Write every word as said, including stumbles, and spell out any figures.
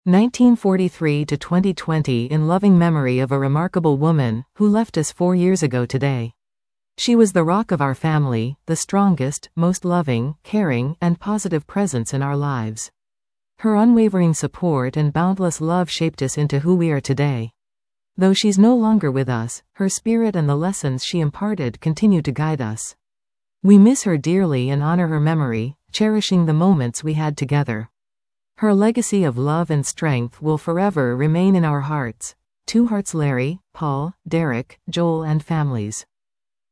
nineteen forty-three to twenty twenty, in loving memory of a remarkable woman who left us four years ago today. She was the rock of our family, the strongest, most loving, caring, and positive presence in our lives. Her unwavering support and boundless love shaped us into who we are today. Though she's no longer with us, her spirit and the lessons she imparted continue to guide us. We miss her dearly and honor her memory, cherishing the moments we had together. Her legacy of love and strength will forever remain in our hearts. Two Hearts, Larry, Paul, Derek, Joel, and families.